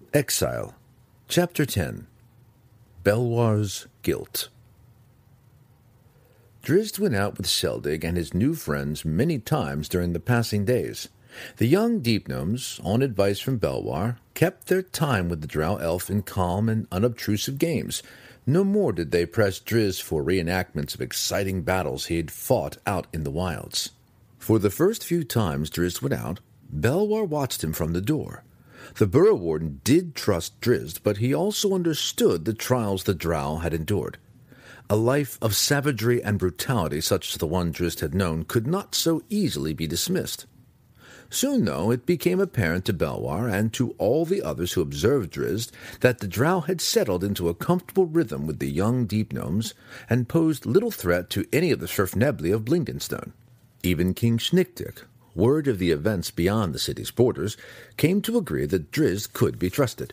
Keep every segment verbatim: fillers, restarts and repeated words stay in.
Exile. Chapter ten. Belwar's Guilt. Drizzt went out with Seldig and his new friends many times during the passing days. The young Deep Gnomes, on advice from Belwar, kept their time with the Drow Elf in calm and unobtrusive games. No more did they press Drizzt for reenactments of exciting battles he had fought out in the wilds. For the first few times Drizzt went out, Belwar watched him from the door. The Burrow Warden did trust Drizzt, but he also understood the trials the Drow had endured. A life of savagery and brutality such as the one Drizzt had known could not so easily be dismissed. Soon, though, it became apparent to Belwar and to all the others who observed Drizzt that the Drow had settled into a comfortable rhythm with the young Deep Gnomes and posed little threat to any of the Svirfnebli of Blingdenstone. Even King Schnickdick, word of the events beyond the city's borders, came to agree that Drizzt could be trusted.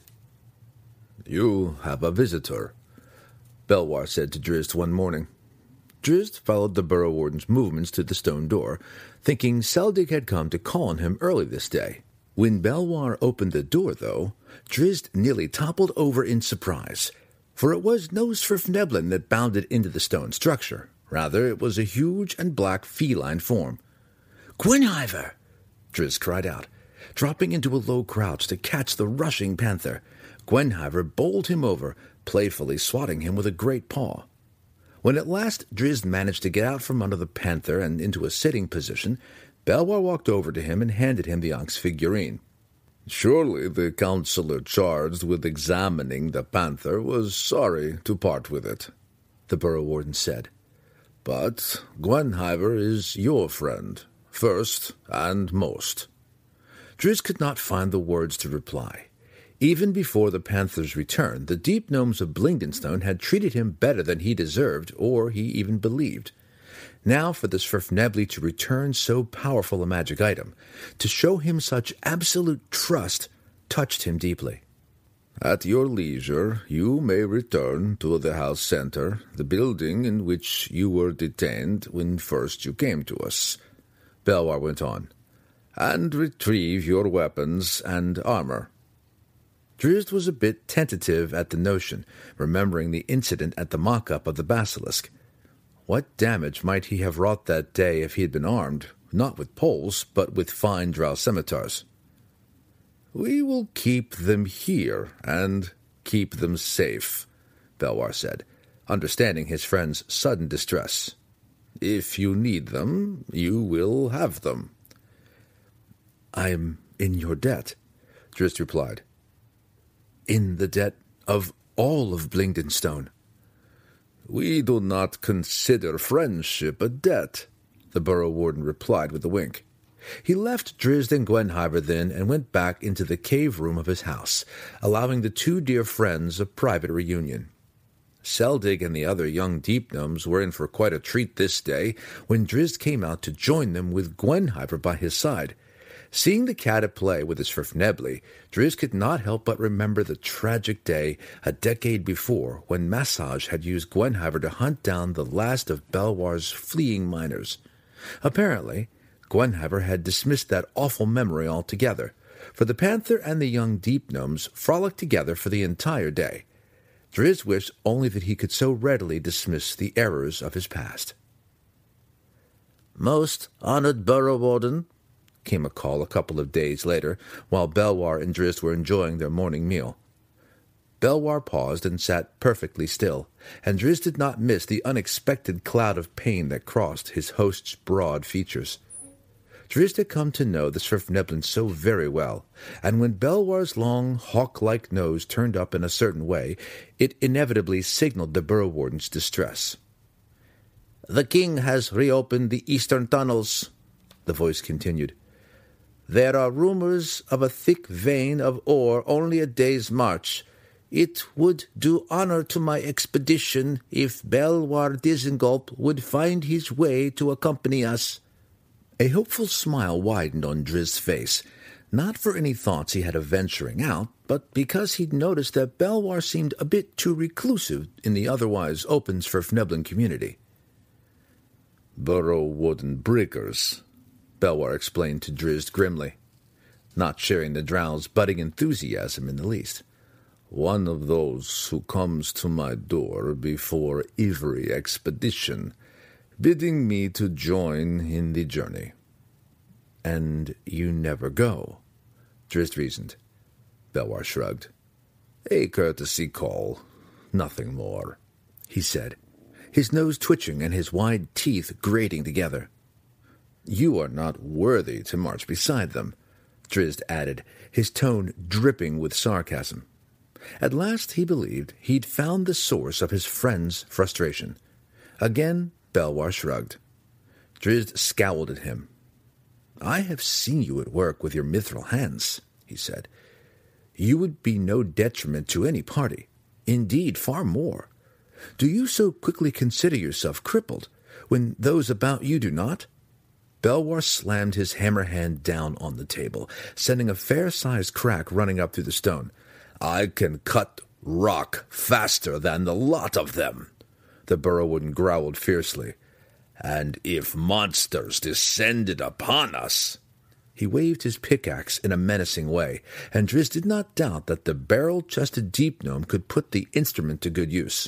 "You have a visitor," Belwar said to Drizzt one morning. Drizzt followed the Burrow Warden's movements to the stone door, thinking Seldig had come to call on him early this day. When Belwar opened the door, though, Drizzt nearly toppled over in surprise, for it was no Svirfneblin that bounded into the stone structure. Rather, it was a huge and black feline form. "Gwenhwyvar!" Drizzt cried out, dropping into a low crouch to catch the rushing panther. Gwenhwyvar bowled him over, playfully swatting him with a great paw. When at last Drizzt managed to get out from under the panther and into a sitting position, Belwar walked over to him and handed him the ox figurine. "Surely the counselor charged with examining the panther was sorry to part with it," the Burrow Warden said. "But Gwenhwyvar is your friend, first and most." Drizzt could not find the words to reply. Even before the panther's return, the Deep Gnomes of Blingdenstone had treated him better than he deserved, or he even believed. Now for the Svirfnebli to return so powerful a magic item, to show him such absolute trust, touched him deeply. "At your leisure, you may return to the House Center, the building in which you were detained when first you came to us," Belwar went on, "and retrieve your weapons and armor." Drizzt was a bit tentative at the notion, remembering the incident at the mock-up of the basilisk. What damage might he have wrought that day if he had been armed, not with poles, but with fine drow scimitars? "We will keep them here, and keep them safe," Belwar said, understanding his friend's sudden distress. "If you need them, you will have them." "I am in your debt," Drizzt replied. "In the debt of all of Blingdenstone." "We do not consider friendship a debt," the Burrow Warden replied with a wink. He left Drizzt and Gwenhwyvar then and went back into the cave room of his house, allowing the two dear friends a private reunion. Seldig and the other young Deep Gnomes were in for quite a treat this day when Drizzt came out to join them with Gwenhwyvar by his side. Seeing the cat at play with his Svirfnebli, Drizzt could not help but remember the tragic day a decade before when Massage had used Gwenhwyvar to hunt down the last of Belwar's fleeing miners. Apparently, Gwenhwyvar had dismissed that awful memory altogether, for the panther and the young Deep Gnomes frolicked together for the entire day. Drizzt wished only that he could so readily dismiss the errors of his past. "Most honored Burrow Warden," came a call a couple of days later, while Belwar and Drizzt were enjoying their morning meal. Belwar paused and sat perfectly still, and Drizzt did not miss the unexpected cloud of pain that crossed his host's broad features. Drizzt had come to know the Svirfneblin so very well, and when Belwar's long, hawk-like nose turned up in a certain way, it inevitably signaled the Burrow Warden's distress. "The king has reopened the eastern tunnels," the voice continued. "There are rumors of a thick vein of ore only a day's march. It would do honor to my expedition if Belwar Disengulp would find his way to accompany us." A hopeful smile widened on Drizzt's face, not for any thoughts he had of venturing out, but because he'd noticed that Belwar seemed a bit too reclusive in the otherwise open Svirfneblin community. "Burrow Warden Briggers," Belwar explained to Drizzt grimly. not sharing the Drow's budding enthusiasm in the least. "One of those who comes to my door before every expedition, bidding me to join in the journey." "And you never go," Drizzt reasoned. Belwar shrugged. "A courtesy call, nothing more," he said, his nose twitching and his wide teeth grating together. "You are not worthy to march beside them," Drizzt added, his tone dripping with sarcasm. At last he believed he'd found the source of his friend's frustration. Again, Belwar shrugged. Drizzt scowled at him. "I have seen you at work with your mithril hands," he said. "You would be no detriment to any party. Indeed, far more. Do you so quickly consider yourself crippled, when those about you do not?" Belwar slammed his hammer hand down on the table, sending a fair-sized crack running up through the stone. "I can cut rock faster than the lot of them," the Burrow-Warden growled fiercely. "And if monsters descended upon us—" He waved his pickaxe in a menacing way, and Drizzt did not doubt that the barrel-chested Deep Gnome could put the instrument to good use.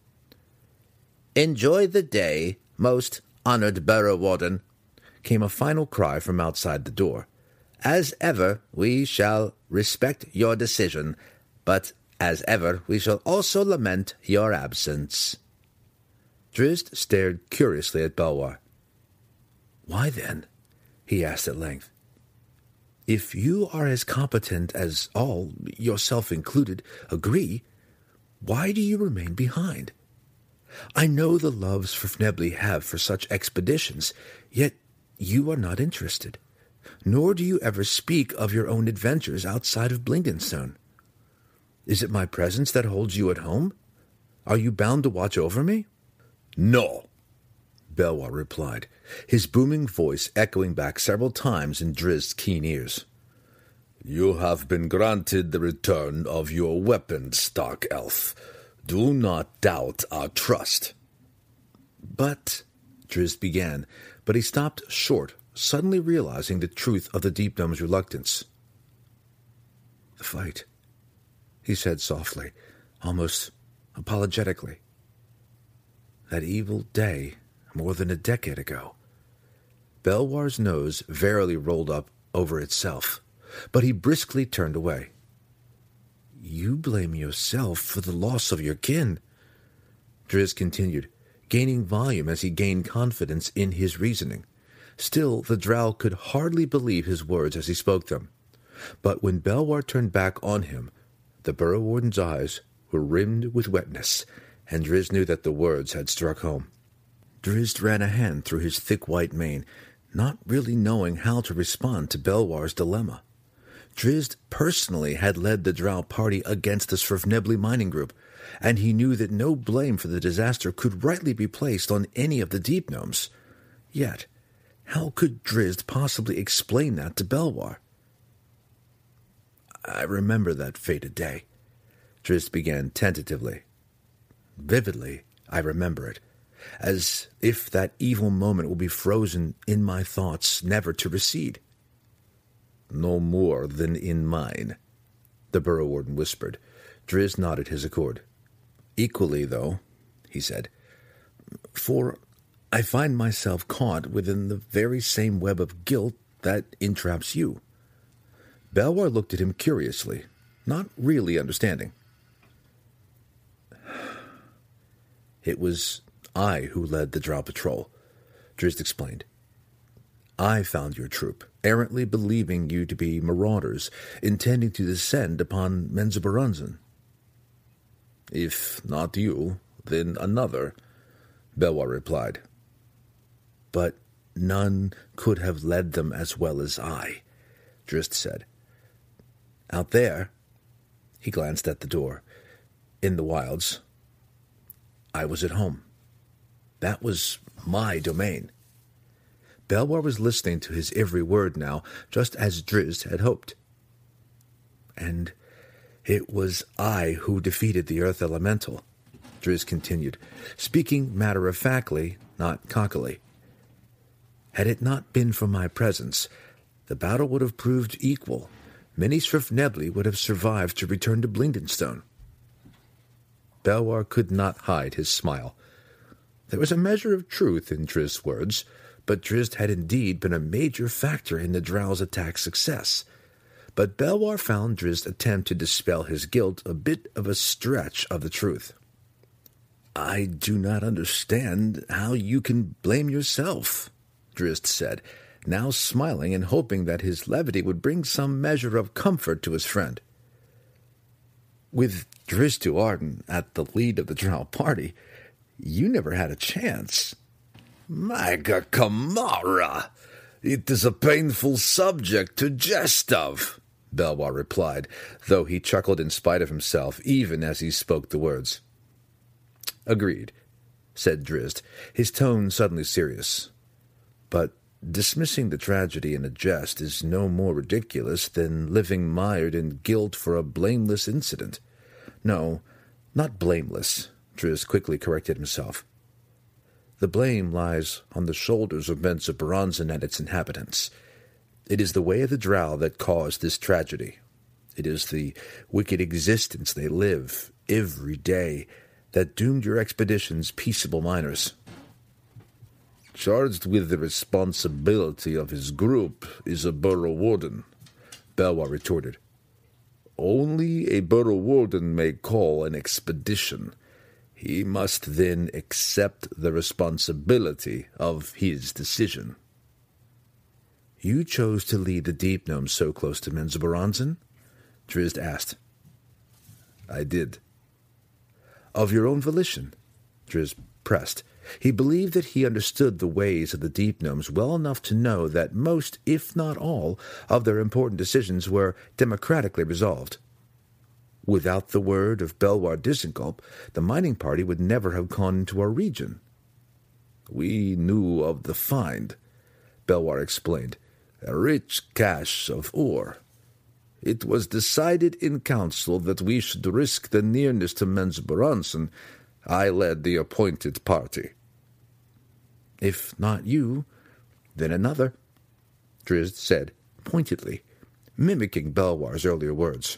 "Enjoy the day, most honored Burrow-Warden," came a final cry from outside the door. "As ever, we shall respect your decision, but as ever, we shall also lament your absence." Drizzt stared curiously at Belwar. "Why then?" he asked at length. "If you are as competent as all, yourself included, agree, why do you remain behind? I know the love Svirfnebli have for such expeditions, yet you are not interested, nor do you ever speak of your own adventures outside of Blingdenstone. Is it my presence that holds you at home? Are you bound to watch over me?" "No," Belwar replied, his booming voice echoing back several times in Drizzt's keen ears. "You have been granted the return of your weapons, Dark Elf. Do not doubt our trust." "But—" Drizzt began, but he stopped short, suddenly realizing the truth of the Deep Gnome's reluctance. "The fight," he said softly, almost apologetically. "That evil day, more than a decade ago." Belwar's nose verily rolled up over itself, but he briskly turned away. "You blame yourself for the loss of your kin," Drizzt continued, gaining volume as he gained confidence in his reasoning. Still, the Drow could hardly believe his words as he spoke them. But when Belwar turned back on him, the Burrow-Warden's eyes were rimmed with wetness, and Drizzt knew that the words had struck home. Drizzt ran a hand through his thick white mane, not really knowing how to respond to Belwar's dilemma. Drizzt personally had led the Drow party against the Svirfnebli mining group, and he knew that no blame for the disaster could rightly be placed on any of the Deep Gnomes. Yet, how could Drizzt possibly explain that to Belwar? "I remember that fated day," Drizzt began tentatively. "Vividly, I remember it, as if that evil moment will be frozen in my thoughts, never to recede." "No more than in mine," the Burrow-Warden whispered. Drizzt nodded his accord. "Equally, though," he said, "for I find myself caught within the very same web of guilt that entraps you." Belwar looked at him curiously, not really understanding. "It was I who led the Drow patrol," Drizzt explained. "I found your troop, errantly believing you to be marauders, intending to descend upon Menzoberranzan." "If not you, then another," Belwar replied. "But none could have led them as well as I," Drizzt said. "Out there," he glanced at the door, "in the wilds, I was at home. That was my domain." Belwar was listening to his every word now, just as Drizzt had hoped. "And it was I who defeated the Earth Elemental," Drizzt continued, speaking matter-of-factly, not cockily. "Had it not been for my presence, The battle would have proved equal. Many Srifnebli would have survived to return to Blingdenstone. Belwar could not hide his smile. There was a measure of truth in Drizd's words, but Drizzt had indeed been a major factor in the Drow's attack's success. But Belwar found Drizd's attempt to dispel his guilt a bit of a stretch of the truth. "I do not understand how you can blame yourself," Drizzt said, now smiling and hoping that his levity would bring some measure of comfort to his friend. "With Drizzt Do'Urden at the lead of the Drow party, you never had a chance." "Maga Kamara, it is a painful subject to jest of," Belwar replied, though he chuckled in spite of himself, even as he spoke the words. "Agreed," said Drizzt, his tone suddenly serious. "But dismissing the tragedy in a jest is no more ridiculous than living mired in guilt for a blameless incident. No, not blameless," Drizzt quickly corrected himself. "The blame lies on the shoulders of Menzoberranzan and its inhabitants. It is the way of the Drow that caused this tragedy. It is the wicked existence they live every day that doomed your expedition's peaceable miners." "Charged with the responsibility of his group is a Burrow Warden," Belwar retorted. "Only a Burrow Warden may call an expedition. He must then accept the responsibility of his decision." "You chose to lead the Deep Gnomes so close to Menzoberranzan?" Drizzt asked. "I did." "Of your own volition?" Drizzt pressed. He believed that he understood the ways of the Deep Gnomes well enough to know that most, if not all, of their important decisions were democratically resolved. Without the word of Belwar Disengulp, the mining party would never have gone into our region. "We knew of the find," Belwar explained, "a rich cache of ore. It was decided in council that we should risk the nearness to Menzoberranzan. I led the appointed party." "If not you, then another," Drizzt said, pointedly, mimicking Belwar's earlier words.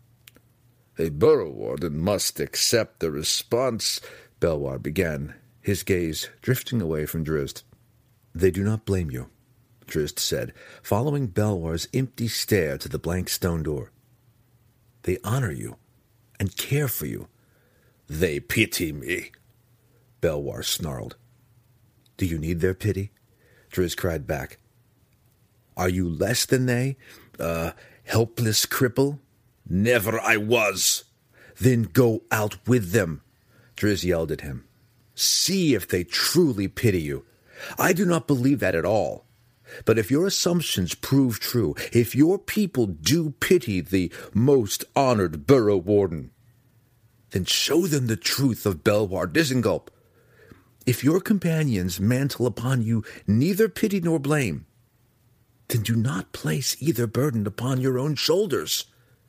"A Burrow Warden must accept the response," Belwar began, his gaze drifting away from Drizzt. "They do not blame you," Drizzt said, following Belwar's empty stare to the blank stone door. "They honor you and care for you." "They pity me," Belwar snarled. "Do you need their pity?" Drizzt cried back. "Are you less than they? A helpless cripple?" "Never I was." "Then go out with them," Drizzt yelled at him. "See if they truly pity you. I do not believe that at all. But if your assumptions prove true, if your people do pity the most honored Burrow Warden, then show them the truth of Belwar Disengulp. If your companions mantle upon you neither pity nor blame, then do not place either burden upon your own shoulders."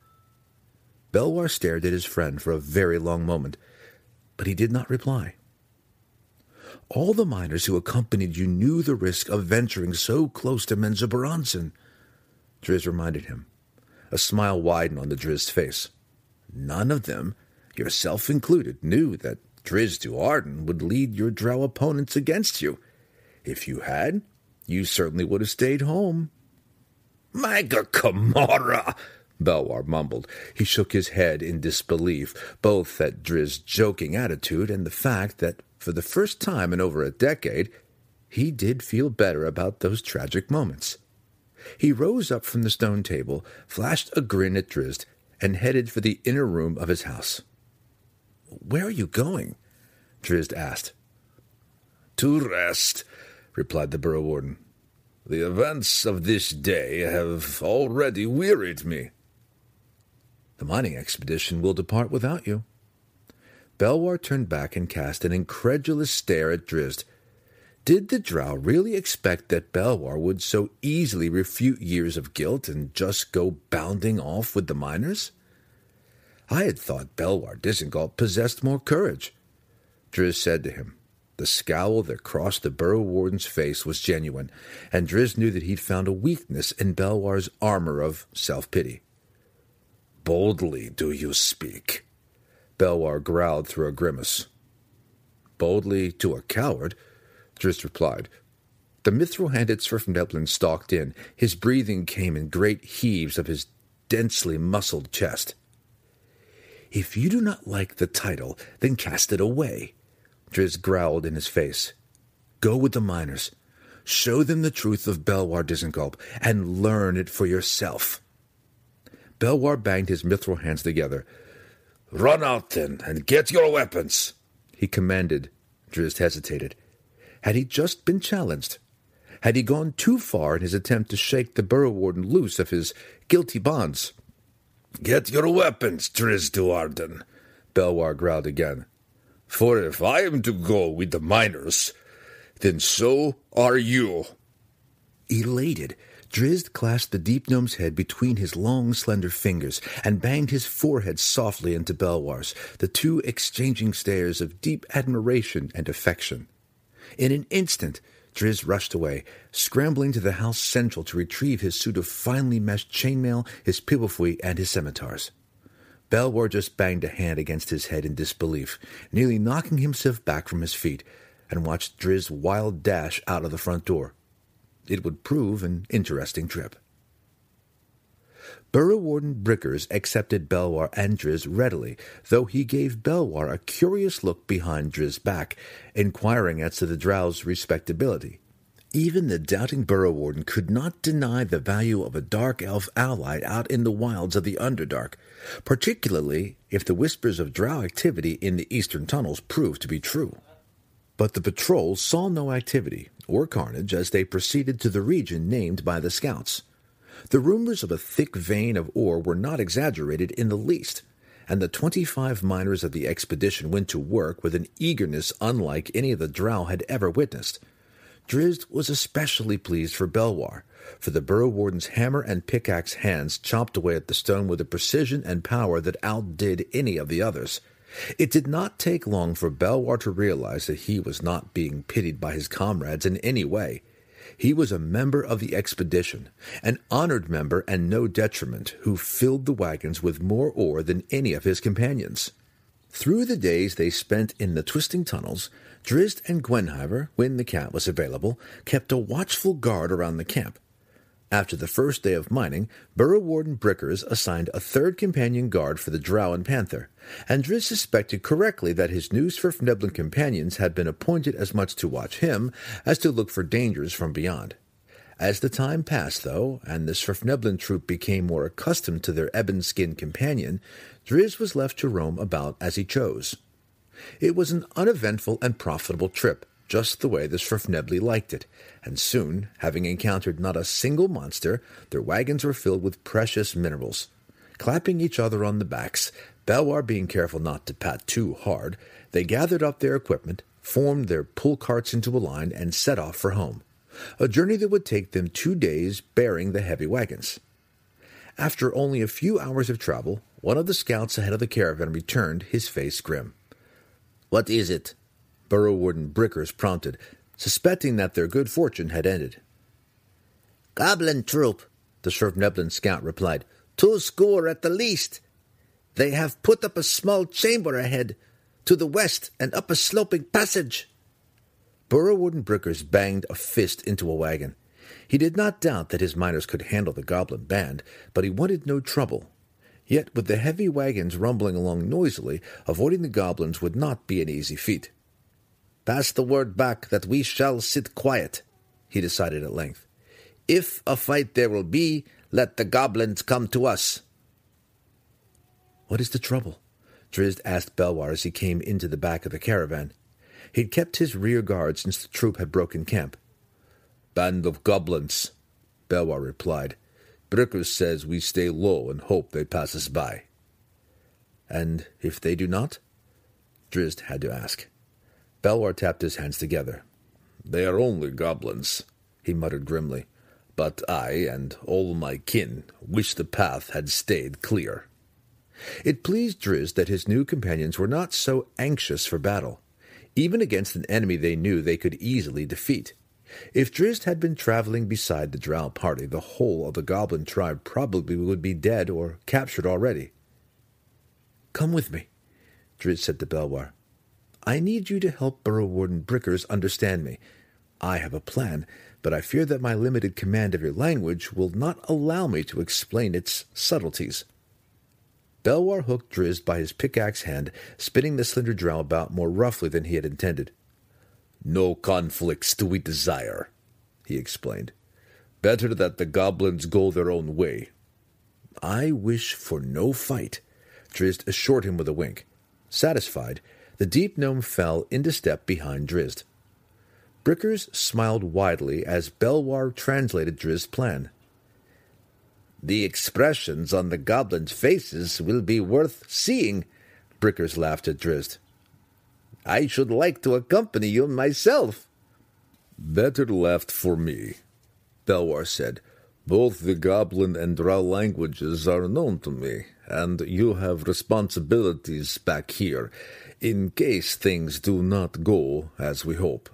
Belwar stared at his friend for a very long moment, but he did not reply. "All the miners who accompanied you knew the risk of venturing so close to Menzoberranzan," Drizzt reminded him. A smile widened on the Drizzt's face. "None of them, yourself included, knew that Drizzt Do'Urden would lead your Drow opponents against you. If you had, you certainly would have stayed home." "Maga Kamara," Belwar mumbled. He shook his head in disbelief, both at Drizzt's joking attitude and the fact that, for the first time in over a decade, he did feel better about those tragic moments. He rose up from the stone table, flashed a grin at Drizzt, and headed for the inner room of his house. "Where are you going?" Drizzt asked. "To rest," replied the Burrow Warden. "The events of this day have already wearied me." "The mining expedition will depart without you." Belwar turned back and cast an incredulous stare at Drizzt. Did the Drow really expect that Belwar would so easily refute years of guilt and just go bounding off with the miners? I had thought Belwar Disengulp possessed more courage. Drizzt said to him, The scowl that crossed the Burrow Warden's face was genuine, and Drizzt knew that he'd found a weakness in Belwar's armor of self-pity. "Boldly do you speak," Belwar growled through a grimace. "Boldly to a coward," Drizzt replied. The mithril-handed Svirfneblin stalked in. His breathing came in great heaves of his densely muscled chest. "If you do not like the title, then cast it away," Drizzt growled in his face. "Go with the miners. Show them the truth of Belwar Disengulp, and learn it for yourself." Belwar banged his mithril hands together. "Run out, then, and get your weapons," he commanded. Drizzt hesitated. Had he just been challenged? Had he gone too far in his attempt to shake the Burrow Warden loose of his guilty bonds? "Get your weapons, Drizzt Do'Urden," Belwar growled again. "For if I am to go with the miners, then so are you." Elated, Drizzt clasped the Deep Gnome's head between his long, slender fingers and banged his forehead softly into Belwar's, the two exchanging stares of deep admiration and affection. In an instant, Drizzt rushed away, scrambling to the house central to retrieve his suit of finely meshed chainmail, his pibblefui, and his scimitars. Belwar just banged a hand against his head in disbelief, nearly knocking himself back from his feet, and watched Drizzt's wild dash out of the front door. It would prove an interesting trip. Burrow Warden Brickers accepted Belwar and Drizzt readily, though he gave Belwar a curious look behind Drizzt's back, inquiring as to the Drow's respectability. Even the doubting Burrow Warden could not deny the value of a dark elf ally out in the wilds of the Underdark, particularly if the whispers of Drow activity in the eastern tunnels proved to be true. But the patrol saw no activity or carnage as they proceeded to the region named by the scouts. The rumors of a thick vein of ore were not exaggerated in the least, and the twenty-five miners of the expedition went to work with an eagerness unlike any of the Drow had ever witnessed. Drizzt was especially pleased for Belwar, for the Burrow Warden's hammer and pickaxe hands chopped away at the stone with a precision and power that outdid any of the others. It did not take long for Belwar to realize that he was not being pitied by his comrades in any way. He was a member of the expedition, an honored member and no detriment, who filled the wagons with more ore than any of his companions. Through the days they spent in the twisting tunnels, Drizzt and Gwenhwyvar, when the cat was available, kept a watchful guard around the camp. After the first day of mining, Burrow Warden Brickers assigned a third companion guard for the Drow and Panther, and Drizzt suspected correctly that his new Svirfneblin companions had been appointed as much to watch him as to look for dangers from beyond. As the time passed, though, and the Svirfneblin troop became more accustomed to their ebon-skinned companion, Drizzt was left to roam about as he chose. It was an uneventful and profitable trip, just the way the Svirfnebli liked it, and soon, having encountered not a single monster, their wagons were filled with precious minerals. Clapping each other on the backs, Belwar being careful not to pat too hard, they gathered up their equipment, formed their pull carts into a line, and set off for home, a journey that would take them two days bearing the heavy wagons. After only a few hours of travel, one of the scouts ahead of the caravan returned, his face grim. "What is it?" Burrow Warden Brickers prompted, suspecting that their good fortune had ended. "Goblin troop," the Svirfneblin scout replied. "Two score at the least. They have put up a small chamber ahead, to the west and up a sloping passage." Burrow Warden Brickers banged a fist into a wagon. He did not doubt that his miners could handle the goblin band, but he wanted no trouble. Yet with the heavy wagons rumbling along noisily, avoiding the goblins would not be an easy feat. "Pass the word back that we shall sit quiet," he decided at length. "If a fight there will be, let the goblins come to us." "What is the trouble?" Drizzt asked Belwar as he came into the back of the caravan. He'd kept his rear guard since the troop had broken camp. "Band of goblins," Belwar replied. "Brickers says we stay low and hope they pass us by." "And if they do not?" Drizzt had to ask. Belwar tapped his hands together. "They are only goblins," he muttered grimly. "But I and all my kin wish the path had stayed clear." It pleased Drizzt that his new companions were not so anxious for battle. even against an enemy they knew they could easily defeat. If Drizzt had been traveling beside the drow party, the whole of the goblin tribe probably would be dead or captured already. "Come with me," Drizzt said to Belwar. "I need you to help Burrow Warden Brickers understand me. I have a plan, but I fear that my limited command of your language will not allow me to explain its subtleties." Belwar hooked Drizzt by his pickaxe hand, spinning the slender drow about more roughly than he had intended. "No conflicts do we desire," he explained. "Better that the goblins go their own way." "I wish for no fight," Drizzt assured him with a wink. Satisfied, the deep gnome fell into step behind Drizzt. Brickers smiled widely as Belwar translated Drizzt's plan. "The expressions on the goblins' faces will be worth seeing," Brickers laughed at Drizzt. "I should like to accompany you myself." "Better left for me," Belwar said. "Both the goblin and drow languages are known to me, and you have responsibilities back here, in case things do not go as we hope."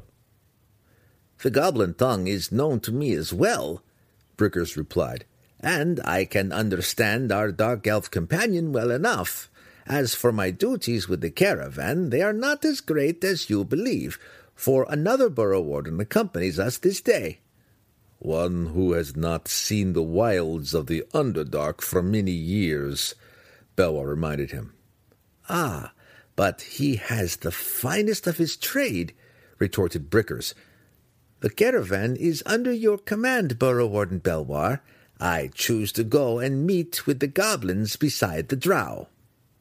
"The goblin tongue is known to me as well," Brickers replied, "and I can understand our dark elf companion well enough. As for my duties with the caravan, they are not as great as you believe, for another Burrow Warden accompanies us this day." "One who has not seen the wilds of the Underdark for many years," Belwar reminded him. "Ah, but he has the finest of his trade," retorted Brickers. "The caravan is under your command, Burrow Warden Belwar. I choose to go and meet with the goblins beside the drow."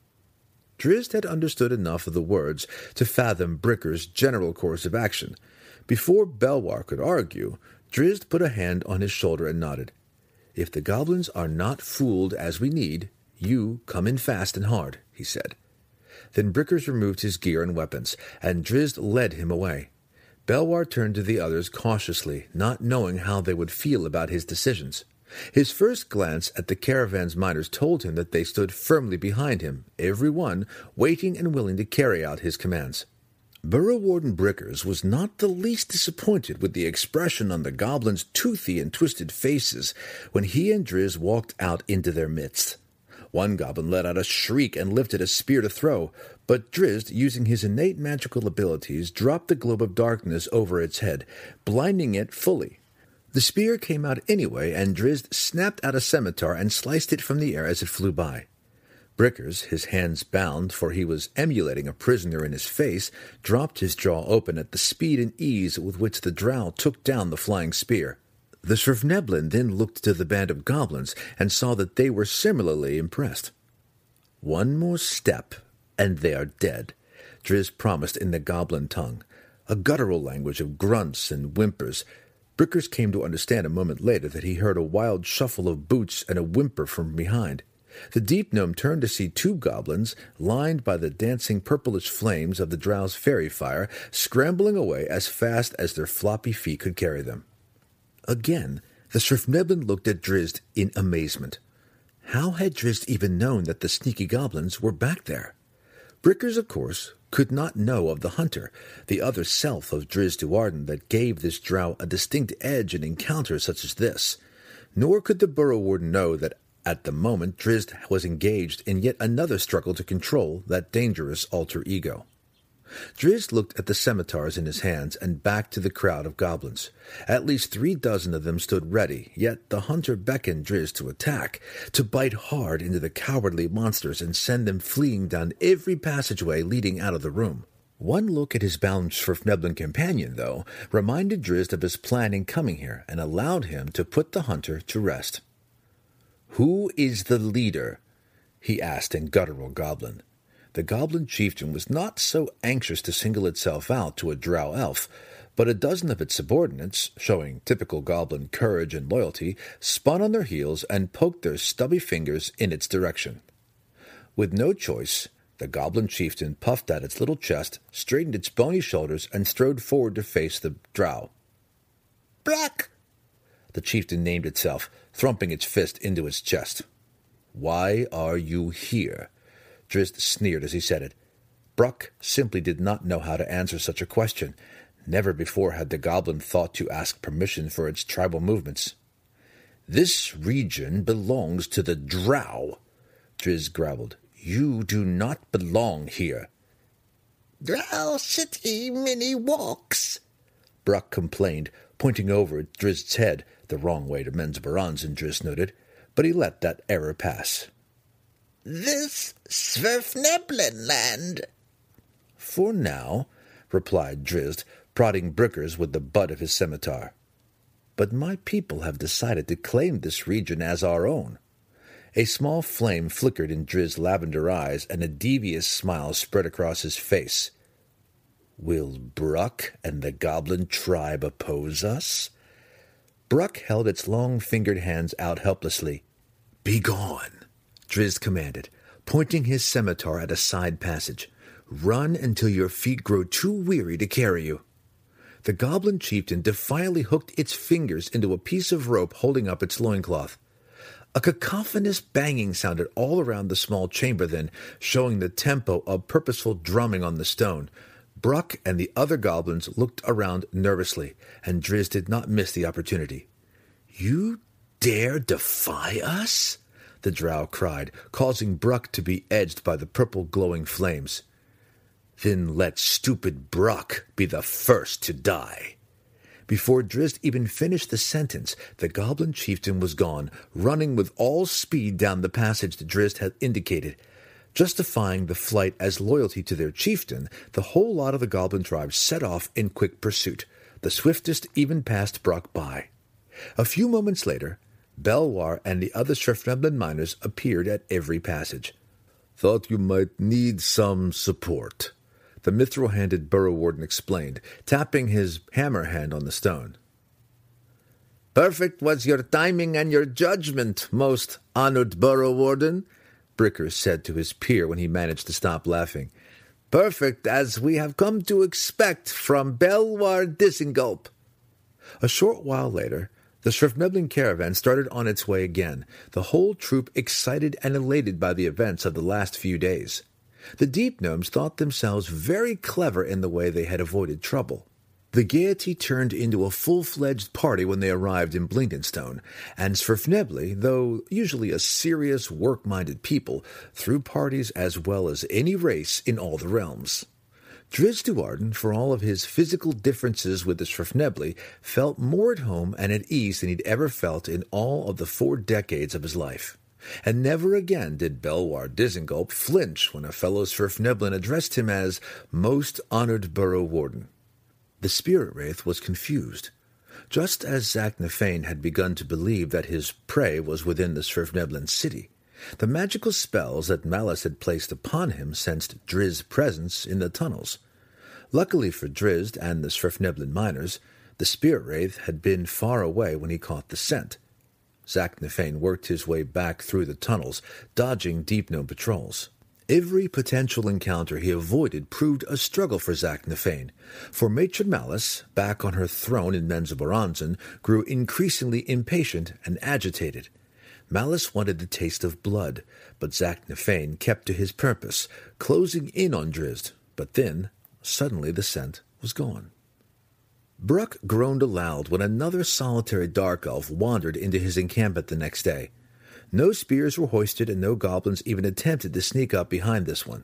Drizzt had understood enough of the words to fathom Bricker's general course of action. Before Belwar could argue, Drizzt put a hand on his shoulder and nodded. "If the goblins are not fooled as we need, you come in fast and hard," he said. Then Brickers removed his gear and weapons, and Drizzt led him away. Belwar turned to the others cautiously, not knowing how they would feel about his decisions. His first glance at the caravan's miners told him that they stood firmly behind him, every one waiting and willing to carry out his commands. Burrow Warden Brickers was not the least disappointed with the expression on the goblins' toothy and twisted faces when he and Drizzt walked out into their midst. One goblin let out a shriek and lifted a spear to throw, but Drizzt, using his innate magical abilities, dropped the globe of darkness over its head, blinding it fully. The spear came out anyway, and Drizzt snapped out a scimitar and sliced it from the air as it flew by. Brickers, his hands bound, for he was emulating a prisoner in his face, dropped his jaw open at the speed and ease with which the drow took down the flying spear. The Svirfneblin then looked to the band of goblins and saw that they were similarly impressed. "One more step, and they are dead," Drizzt promised in the goblin tongue, a guttural language of grunts and whimpers. Brickers came to understand a moment later that he heard a wild shuffle of boots and a whimper from behind. The deep gnome turned to see two goblins, lined by the dancing purplish flames of the drow's fairy fire, scrambling away as fast as their floppy feet could carry them. Again, the Svirfneblin looked at Drizzt in amazement. How had Drizzt even known that the sneaky goblins were back there? Brickers, of course, could not know of the hunter, the other self of Drizzt Do'Urden that gave this drow a distinct edge in encounters such as this. Nor could the Burrow Warden know that at the moment Drizzt was engaged in yet another struggle to control that dangerous alter ego. Drizzt looked at the scimitars in his hands and back to the crowd of goblins. At least three dozen of them stood ready, yet the hunter beckoned Drizzt to attack, to bite hard into the cowardly monsters and send them fleeing down every passageway leading out of the room. One look at his bound Svirfneblin companion, though, reminded Drizzt of his plan in coming here and allowed him to put the hunter to rest. "Who is the leader?" he asked in guttural goblin. The goblin chieftain was not so anxious to single itself out to a drow elf, but a dozen of its subordinates, showing typical goblin courage and loyalty, spun on their heels and poked their stubby fingers in its direction. With no choice, the goblin chieftain puffed out its little chest, straightened its bony shoulders, and strode forward to face the drow. "Black!" the chieftain named itself, thumping its fist into its chest. "Why are you here?" Drizzt sneered as he said it. Bruck simply did not know how to answer such a question. Never before had the goblin thought to ask permission for its tribal movements. "This region belongs to the Drow," Drizzt growled. "You do not belong here." "Drow City many walks," Bruck complained, pointing over at Drizzt's head, the wrong way to Menzoberranzan, Drizzt noted, but he let that error pass. "This Svirfneblin land." "For now," replied Drizzt, prodding Brickers with the butt of his scimitar. "But my people have decided to claim this region as our own." A small flame flickered in Drizzt's lavender eyes, and a devious smile spread across his face. "Will Bruck and the goblin tribe oppose us?" Bruck held its long-fingered hands out helplessly. "Begone," Drizzt commanded, pointing his scimitar at a side passage. "Run until your feet grow too weary to carry you." The goblin chieftain defiantly hooked its fingers into a piece of rope holding up its loincloth. A cacophonous banging sounded all around the small chamber then, showing the tempo of purposeful drumming on the stone. Bruck and the other goblins looked around nervously, and Drizzt did not miss the opportunity. "You dare defy us?" the drow cried, causing Bruck to be edged by the purple glowing flames. "Then let stupid Bruck be the first to die." Before Drizzt even finished the sentence, the goblin chieftain was gone, running with all speed down the passage that Drizzt had indicated. Justifying the flight as loyalty to their chieftain, the whole lot of the goblin tribe set off in quick pursuit. The swiftest even passed Bruck by. A few moments later, Belwar and the other Svirfneblin miners appeared at every passage. "Thought you might need some support," the mithril-handed burrow warden explained, tapping his hammer hand on the stone. "Perfect was your timing and your judgment, most honored burrow warden," Bricker said to his peer when he managed to stop laughing. "Perfect, as we have come to expect from Belwar Disengulp." A short while later, the Svirfneblin caravan started on its way again, the whole troop excited and elated by the events of the last few days. The Deep Gnomes thought themselves very clever in the way they had avoided trouble. The gaiety turned into a full-fledged party when they arrived in Blingdenstone, and Svirfnebli, though usually a serious, work-minded people, threw parties as well as any race in all the realms. Drizzt Do'Urden, for all of his physical differences with the Svirfnebli, felt more at home and at ease than he'd ever felt in all of the four decades of his life. And never again did Belwar Disengulp flinch when a fellow Svirfneblin addressed him as Most Honored Burrow Warden. The Spirit Wraith was confused. Just as Zaknafein had begun to believe that his prey was within the Svirfneblin city, the magical spells that Malice had placed upon him sensed Drizzt's presence in the tunnels. Luckily for Drizzt and the Svirfneblin miners, the Spirit Wraith had been far away when he caught the scent. Zaknafein worked his way back through the tunnels, dodging Deep Gnome patrols. Every potential encounter he avoided proved a struggle for Zaknafein, for Matron Malice, back on her throne in Menzoberranzan, grew increasingly impatient and agitated. Malice wanted the taste of blood, but Zaknafein kept to his purpose, closing in on Drizzt, but then, suddenly the scent was gone. Bruck groaned aloud when another solitary dark elf wandered into his encampment the next day. No spears were hoisted, and no goblins even attempted to sneak up behind this one.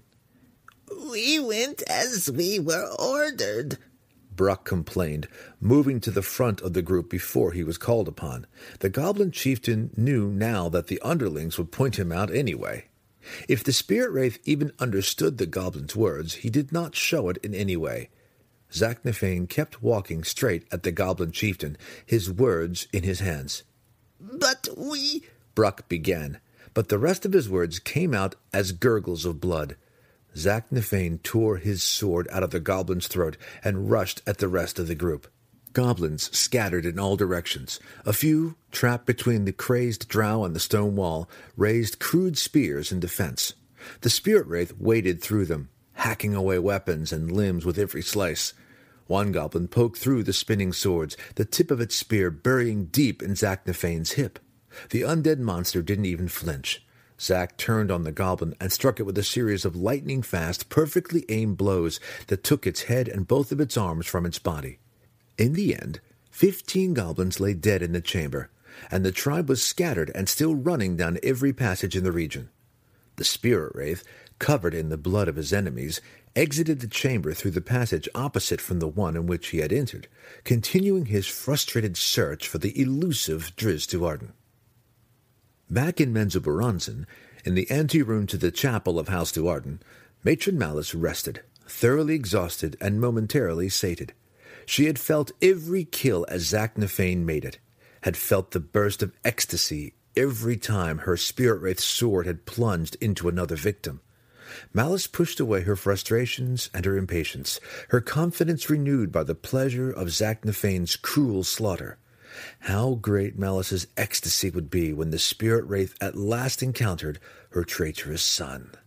"We went as we were ordered," Bruck complained, moving to the front of the group before he was called upon. The goblin chieftain knew now that the underlings would point him out anyway. If the Spirit Wraith even understood the goblin's words, he did not show it in any way. Zaknafein kept walking straight at the goblin chieftain, his words in his hands. "But we—" Bruck began, but the rest of his words came out as gurgles of blood. Zaknafein tore his sword out of the goblin's throat and rushed at the rest of the group. Goblins scattered in all directions. A few, trapped between the crazed drow and the stone wall, raised crude spears in defense. The Spirit Wraith waded through them, hacking away weapons and limbs with every slice. One goblin poked through the spinning swords, the tip of its spear burying deep in Zaknafein's hip. The undead monster didn't even flinch. Zack turned on the goblin and struck it with a series of lightning-fast, perfectly aimed blows that took its head and both of its arms from its body. In the end, fifteen goblins lay dead in the chamber, and the tribe was scattered and still running down every passage in the region. The spirit wraith, covered in the blood of his enemies, exited the chamber through the passage opposite from the one in which he had entered, continuing his frustrated search for the elusive Drizzt Do'Urden. Back in Menzoberranzan, in the anteroom to the chapel of House Do'Urden, Matron Malice rested, thoroughly exhausted and momentarily sated. She had felt every kill as Zack Nafane made it, had felt the burst of ecstasy every time her spirit wraith's sword had plunged into another victim. Malice pushed away her frustrations and her impatience, her confidence renewed by the pleasure of Zack Nafane's cruel slaughter. How great Malice's ecstasy would be when the spirit wraith at last encountered her traitorous son.